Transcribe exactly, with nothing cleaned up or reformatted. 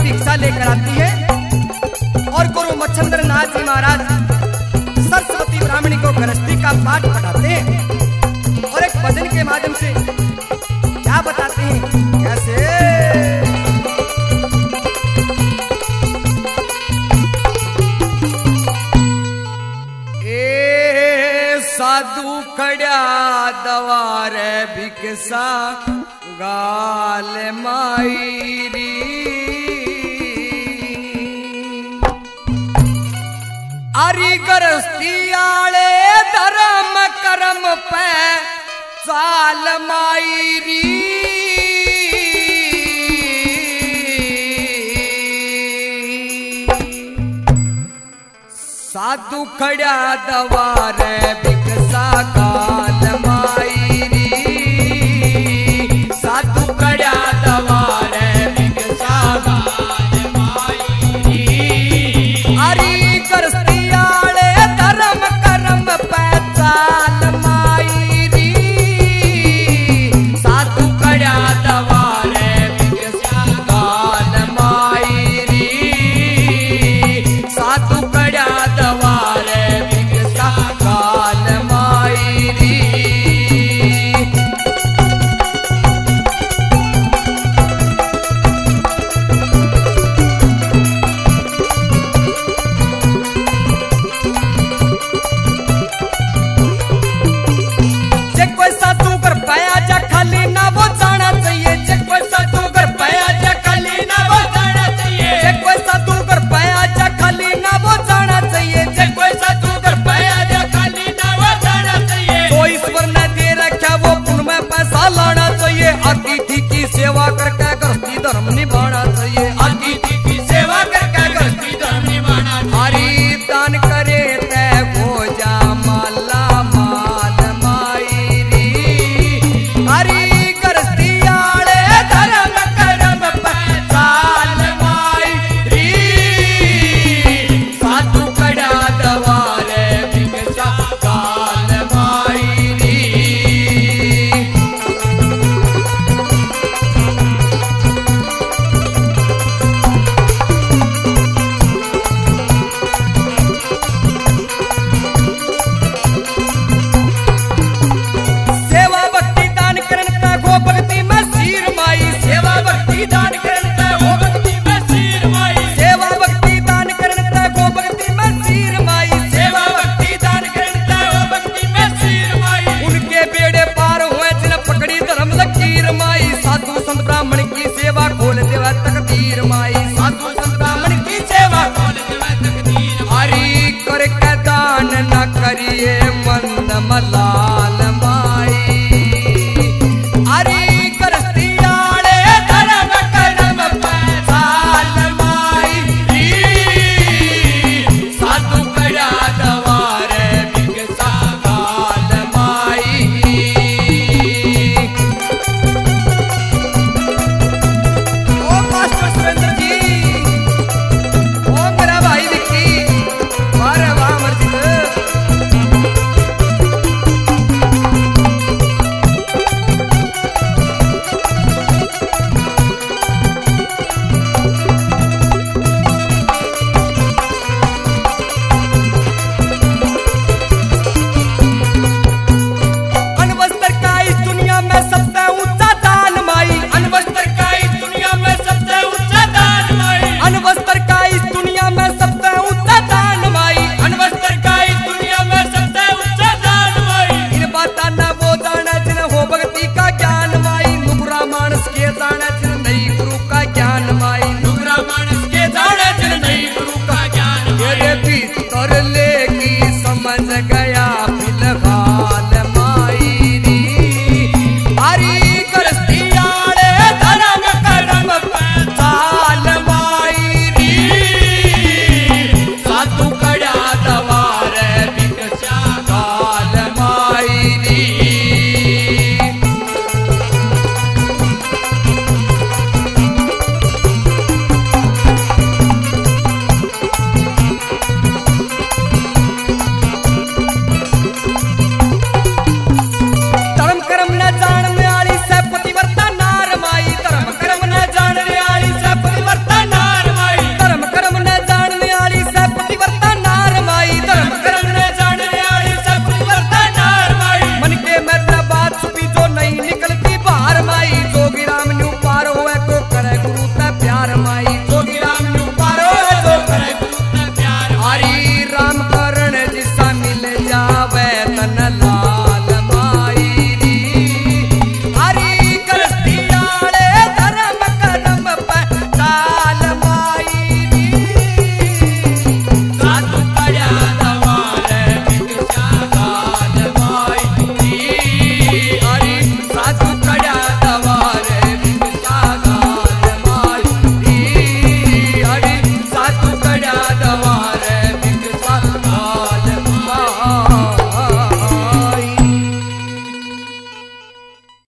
भिक्षा लेकर आती है और गुरु मच्छंद्र नाथ जी महाराज सरस्वती ब्राह्मणी को गृहस्थी का पाठ पढ़ाते हैं और एक भजन के माध्यम से क्या बताते हैं, कैसे ए साधु खड़ा दवारे भिक्षा गाल माईरी आरी गृहस्थी आले धर्म कर्म पे चाल माईरी साधु खड़ा दवारे भिक्षा गाल माईरी साधु खड़ा दवारे भिक्षा गाल माईरी आरी गृहस्थी आले धर्म कर्म पे चाल माईरी साधु खड़ा दवारे भिक्षा गाल माईरी साधु खड़ा दवारे भिक्षा गाल माईरी। अतिथि की सेवा करके गृहस्थी धर्म निभाना चाहिए, अतिथि की सेवा करके गृहस्थी धर्म निभाना चाहिए। हरि दान करे ते भोजा माला माल माईरी हरि गृहस्थी आले धर्म कर्म पे चाल माईरी साधु खड़ा दवारे भिक्षा गाल माईरी। दान करता वो भक्ति में सिर माई सेवा भक्ति दान करता वो भक्ति में सिर माई सेवा भक्ति दान करता वो भक्ति में सिर माई उनके बेड़े पार हुए जिन पकड़ी धर्म लकीर माई साधु संत ब्राह्मण की सेवा खोल देवा तकदीर माई साधु संत